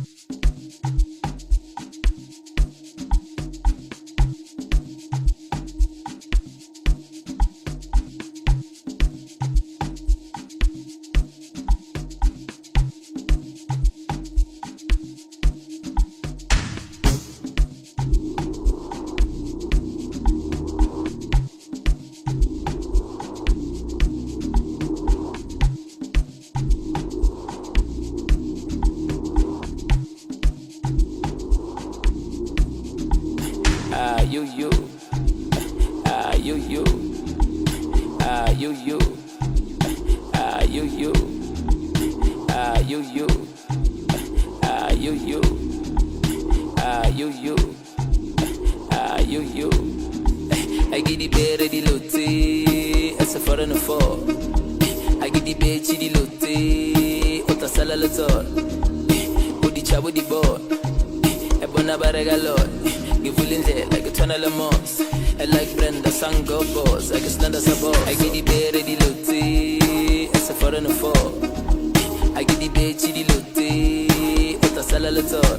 I get the bed ready lote, as a foreign fall. I get the bed chidi lote, ota sala lator. Udi chabo di ball, ebona barega lord. Give willing there like a tunnel of moss. I like Brenda Sango boss, I can stand as a boss. I get the bed ready lote, as a foreign fall. I get the bed chidi lote, ota sala lator.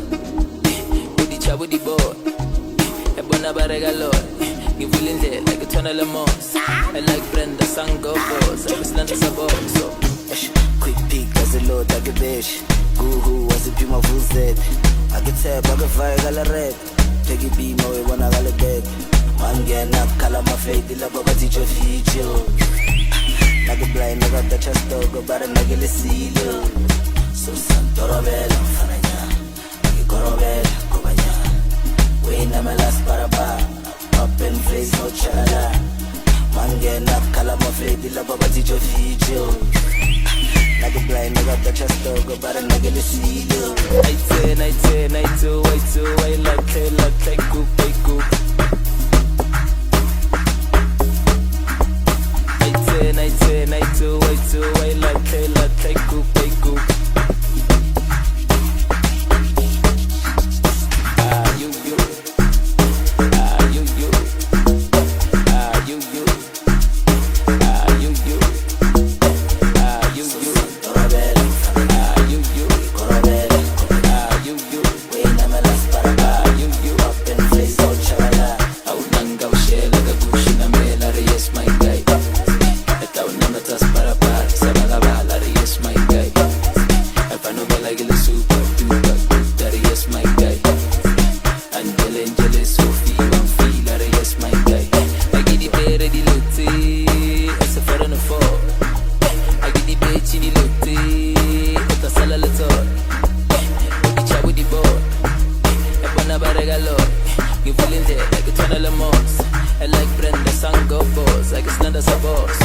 Udi chabo di ball, ebona barega lord. Give willing there like a tunnel of moss. I like Brenda Sango boss, I can stand as a boss. So quick peek as a load, I get bish. Goo as a puma full set. I get tap, I get fire, I get red. Take it beam away when I got a bed. Man get up, color my face, the love of a teacher feature. Naga blind, I got the chest dog, but I naga the seal. So Santoro Bella, Fananya, Nagikoro Bella, Kobanya. Wait, I'm a last paraba. Up and face, no chala. Man get up, color my face, the love of a teacher feature. Naga blind, I got the chest dog, but I naga the seal. Night two, I like goop, goop. Night two, I like goop, goop. Give feeling there like a tunnel of moss. I like Brenda Sango boss, I can stand as a boss.